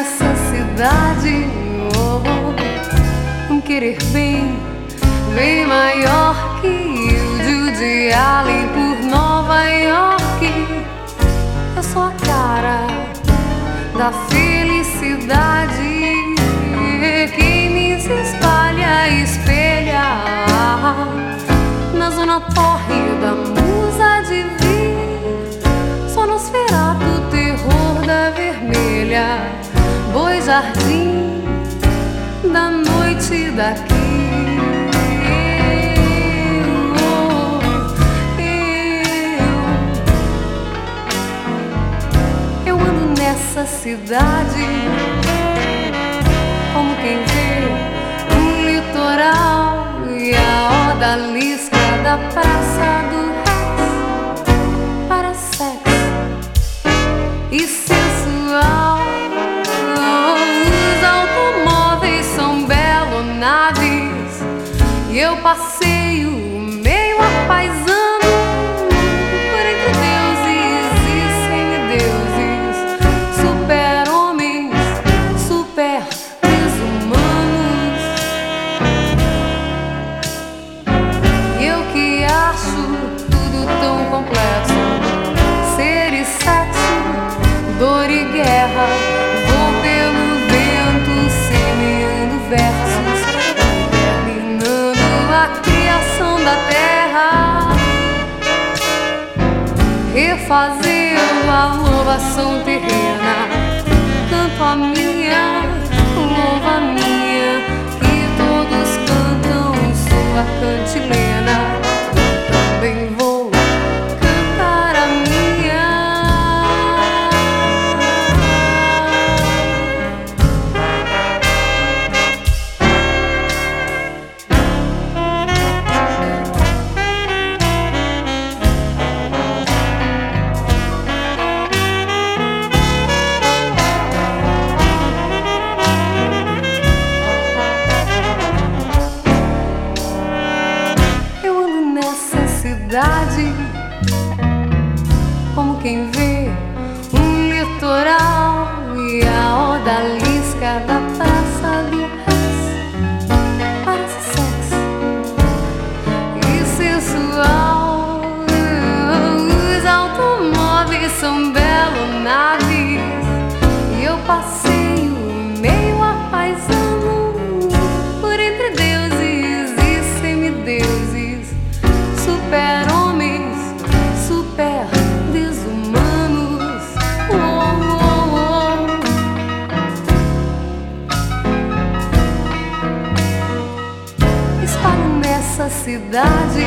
nessa cidade, um querer bem maior que o Judy Allen por Nova York. Eu sou a cara da felicidade, quem me se espalha, espelha na zona tórrida, musa de vir, sonosferato, terror da vermelha, boi jardim da noite daqui. Eu ando nessa cidade como quem vê um litoral e a odalisca da Praça do Reis para sexo e sensual. Os automóveis são belonaves e eu passeio meio apaisando por entre deuses e semideuses, super-homens, super-desumanos. Eu que acho tudo tão complexo, ser e sexo, dor e guerra, vou pelo vento semeando versos, terminando a criação da terra, refazendo a louvação terrena. Canto a minha, louva a minha, que todos cantam sua cantilena. Também vou cantar a minha. Como quem vê um litoral e a odalisca da Praça do Reis para sexo e sensual. Os automóveis são belonaves e eu passeio meio apaisando por entre deuses e semideuses, super-homens, super-desumanos. Espalho nessa cidade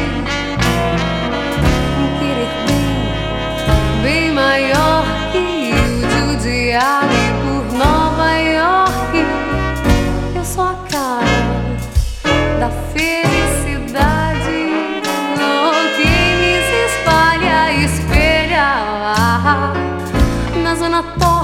um querer bem maior que o Judy Allen por Nova York. Eu sou a cara da felicidade, quem me se espalha, espelha na zona torta